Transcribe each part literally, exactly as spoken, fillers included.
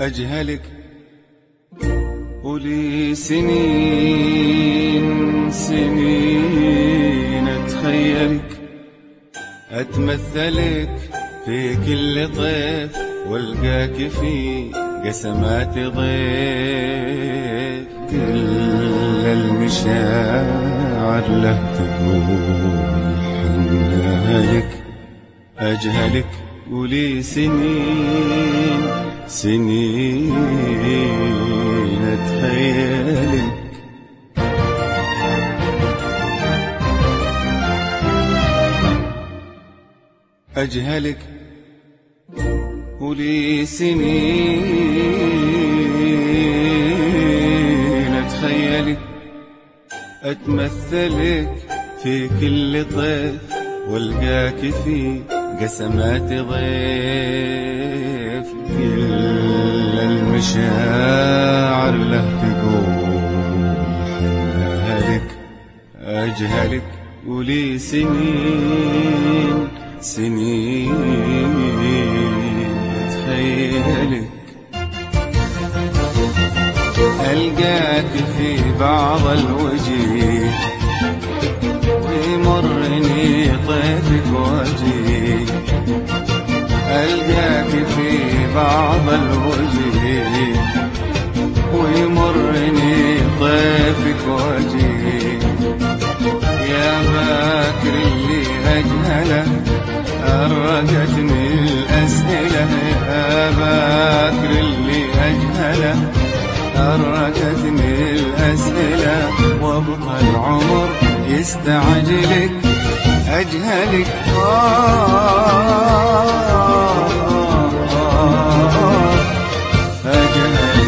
أجهلك ولي سنين سنين أتخيلك أتمثلك في كل طيف والقاك في قسمات ضيف. كل المشاعر له تقول حنالك أجهلك ولي سنين سنين أتخيلك. أجهلك ولي سنين أتخيلك أتمثلك في كل طيف والقاك في قسمات ضيف. كل المشاعر له تقول حنالك أجهلك ولي سنين سنين أتخيلك. ألقاك في بعض الوجه ويمرني طيفك وجهي. ألقاك في بعض الوجه ويمرني طيفك وجهي. يا باكر اللي أجهله أرقتني الأسئلة. يا باكر اللي أجهله أرقتني الأسئلة. وابقى العمر يستعجلك أجهلك. أجهلك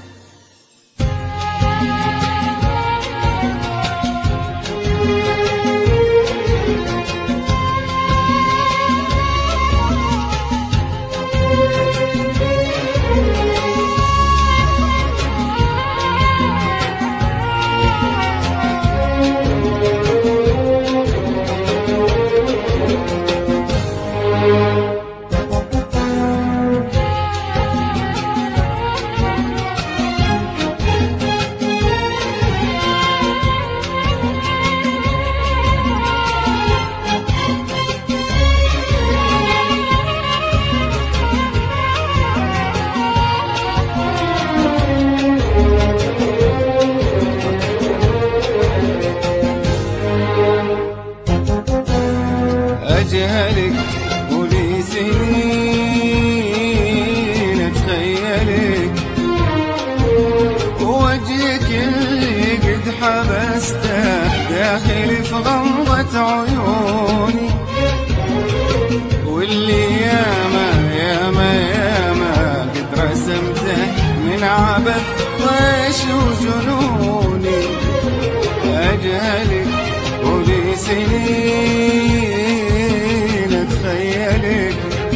أجهلك ولي سنين أتخيلك. وجهك اللي قد حبسته داخل في غمضة عيوني. واللي ياما ياما ياما قد رسمته من عبث طيش وجنوني. أجهلك ولي سنين أتخيلك.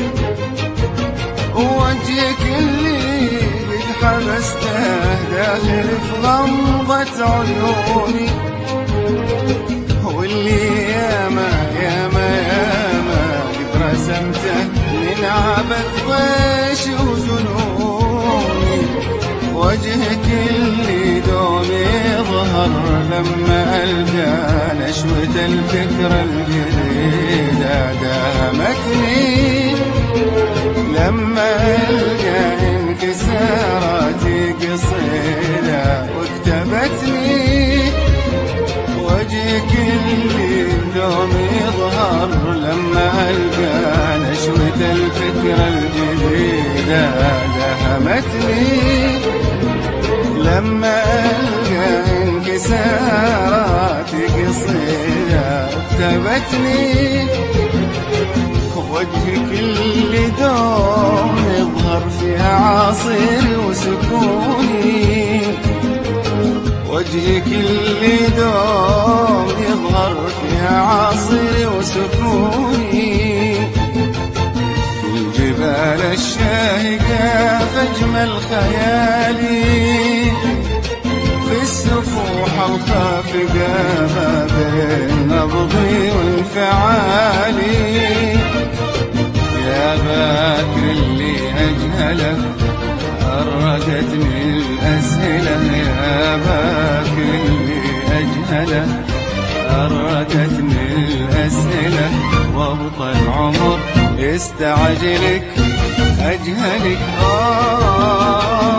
وجهك اللي قد حبسته داخل في غمضة عيوني. واللي ياما ياما ياما قد رسمته من عبث طيش وجنوني. وجهك اللي دوم يظهر لما ألقى نشوة الفكرة الجديدة. دامتني لما ألقى انكساراتي قصيدة واكتبتني. وجهك اللي دوم يظهر لما ألقى نشوة الفكرة الجديدة. دهمتني لما ألقى انكساراتي قصيدة اكتبتني. وجهك اللي دوم يظهر فيها عاصري وسكوني. وجهك اللي دوم يظهر فيها عاصري وسكوني. الجبال الشاهقة فاجمل خيالي. في السفوح الخافقة ما بين نبضي وانفعالي. يا باكر اللي أجهلك غرقتني الأسئلة يا باك اللي أجهله، غرقتني الأسئلة وابطى العمر يستعجلك أجهلك. آه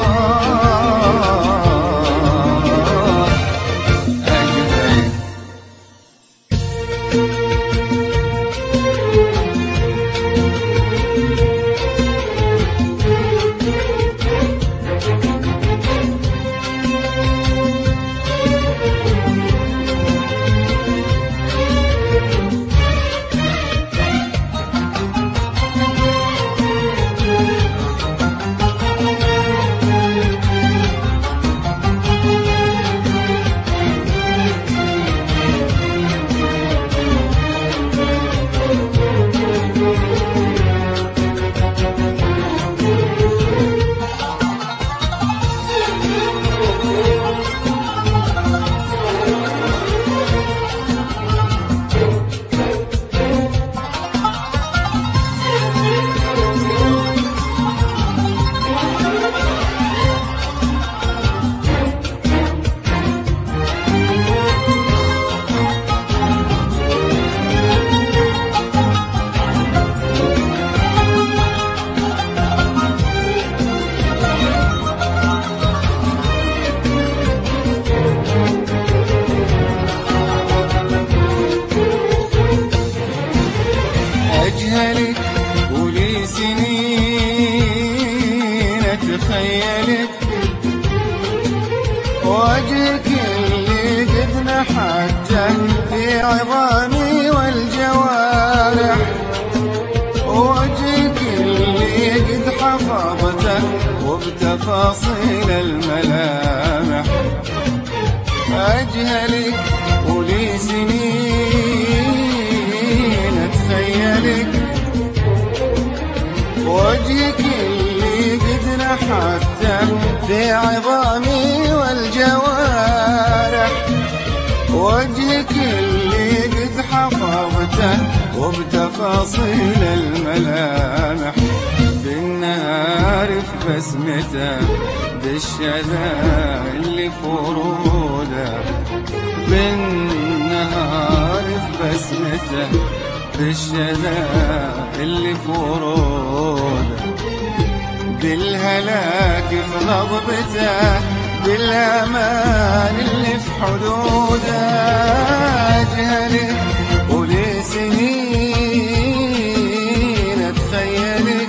أجهلك ولي سنين أتخيلك، وجهك اللي قد نحته في عظامي والجوارح، وجهك اللي قد حفظته وبتفاصيل الملامح. أجهلك ولي سنين أتخيلك، وجهك اللي قد نحته في عظامي والجوارح، وجهك اللي قد حفظته وبتفاصيل الملامح. بالنهار في بسمته، بالشذا اللي فروده، بالنهار في بسمته، بالشذا اللي فروده، بالهلاك في غضبته، بالأمان اللي في حدوده. أجهلك ولي سنين أتخيلك،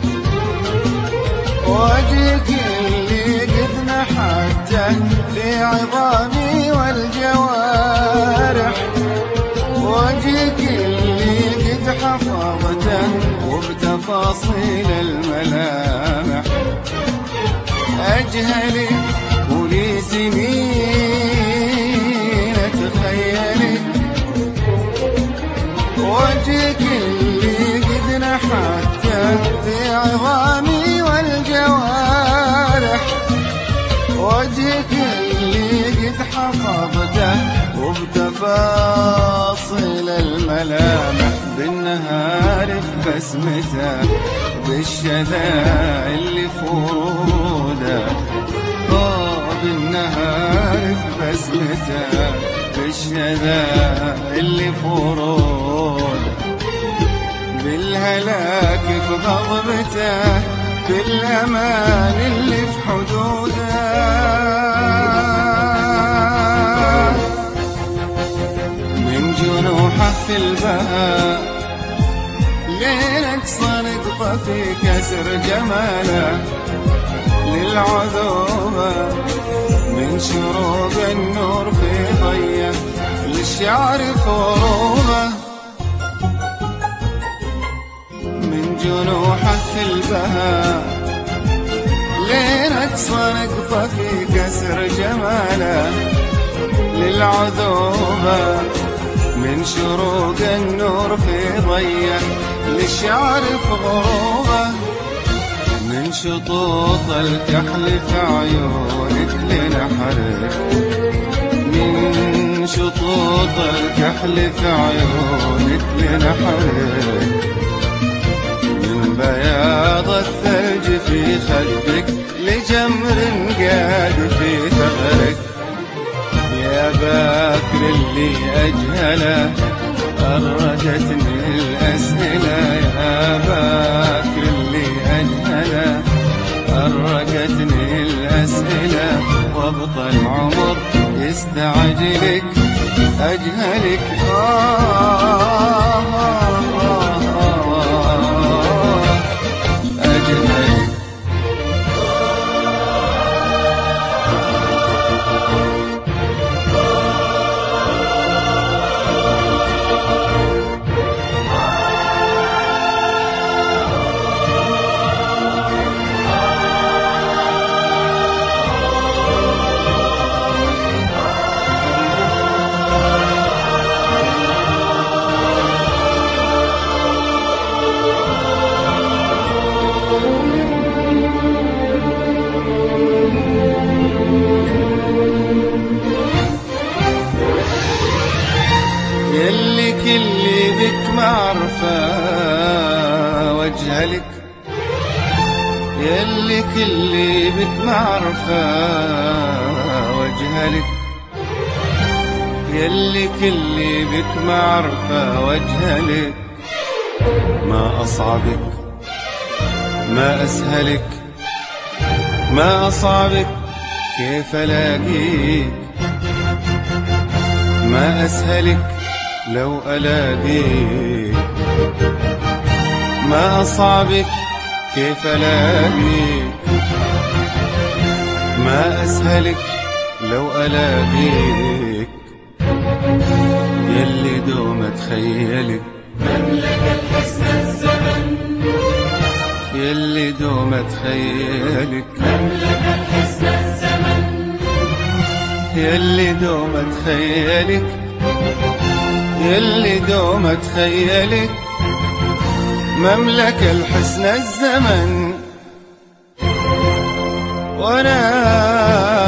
وجهك اللي قد نحته في عظامي والجوارح، وجهك اللي قد حفظته وبتفاصيل الملامح. أجهلك ولي سنين أتخيلك، وجهك اللي قد نحته في عظامي والجوارح، وجهك اللي قد حفظته وبتفاصيل الملامح. بالنهار في بسمته، بالشذا اللي فروده، بالنهار في بسمته، بالشذا اللي فروده، بالهلاك في غضبته، بالأمان اللي في حدوده. من جنوحه في البهاء ليلك صنقطة في كسر جماله، للعذوبة من شروق النور في ضيه، للشعر فروبه. من جنوحه في البهاء ليلك صنقطة في كسر جماله، للعذوبة من شروق النور في ضيه، للشعر في غروبه. من شطوط الكحل في عيونك لنحرك، من شطوط الكحل في عيونك لنحرك، من بياض الثلج في خدك فاكر اللي أجهله أرجتني الأسئلة، يا فاكر اللي أجهله أرجتني الأسئلة، وابطل عمر يستعجلك أجهلك. آه آه آه أجهلك. يلي كلي بك معرفة واجهلك، يلي كلي بك معرفة واجهلك، يلي كلي بك معرفة واجهلك. ما أصعبك ما أسهلك، ما أصعبك كيف ألاقيك، ما أسهلك لو ألاقيك، ما أصعبك كيف ألاقيك، ما أسهلك لو ألاقيك. يلي دوم أتخيلك مملك الحسن الزمن، يلي دوم أتخيلك مملك الحسن الزمن، يلي دوم أتخيلك، يلي دوم أتخيلك مملك الحسن الزمن. وانا